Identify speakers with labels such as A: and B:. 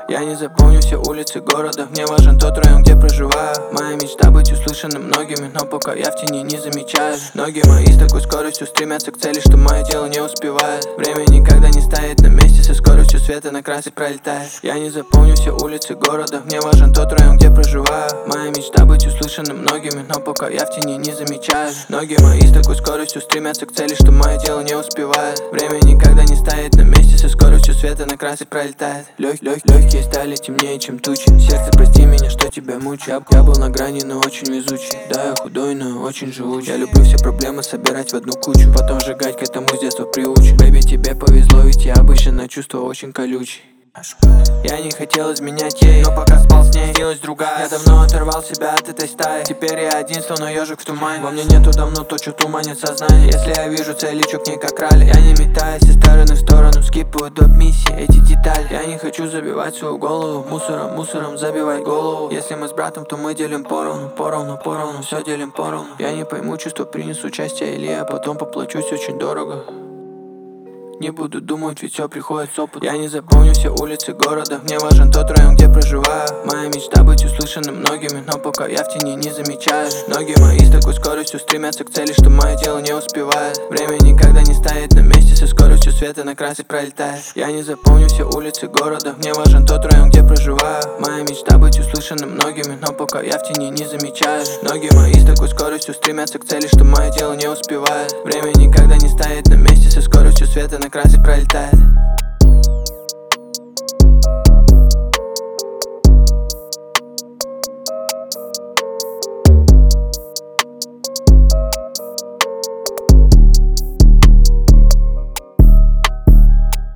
A: Я не запомню все улицы города, мне важен тот район, где проживаю. Моя мечта быть услышанным многими, но пока я в тени не замечаю. Ноги мои с такой скоростью стремятся к цели, что мое тело не успевает. Время никогда не стоит на месте, со скоростью света на красный пролетает. Я не запомню все улицы города, мне важен тот район, где проживаю. Моя мечта быть услышанным многими, но пока я в тени не замечаю. Ноги мои с такой скоростью стремятся к цели, что мое тело не успевает. Время никогда не стоит на месте, со скоростью света на красный пролетает. Легкие стали темнее, чем тучи. Сердце, прости меня, что тебя мучаю. Я был на грани, но очень везучий. Да, я худой, но очень живучий. Я люблю все проблемы собирать в одну кучу, потом сжигать, к этому с детства приучен. Бэйби, тебе повезло, ведь я обычно на чувства очень колючий. Я не хотел изменять ей, но пока спал с ней, снилась другая. Я давно оторвал себя от этой стаи, теперь я один, словно ежик в тумане. Во мне нету давно то, что туманит сознание. Если я вижу цель, лечу к ней как ралли. Я не метаюсь из стороны в сторону, скипаю доп. Миссии, эти детали. Я не хочу забивать свою голову мусором забивать голову. Если мы с братом, то мы делим поровну, все делим поровну. Я не пойму чувства, принесу участие или я потом поплачусь очень дорого. Не буду думать, ведь все приходит с опытом. Я не запомню все улицы города, мне важен тот район, где проживаю. Моя мечта быть услышанным многими, но пока я в тени не замечаю. Ноги мои с такой скоростью стремятся к цели, что мое тело не успевает. Время никогда не стоит на месте, со скоростью света на красный пролетает. Я не запомню все улицы города, мне важен тот район, где проживаю. Моя мечта быть услышанным многими, но пока я в тени не замечаю. Ноги мои с такой скоростью стремятся к цели, что мое тело не успевает. Время никогда не стоит на месте, со скоростью света на красный пролетает.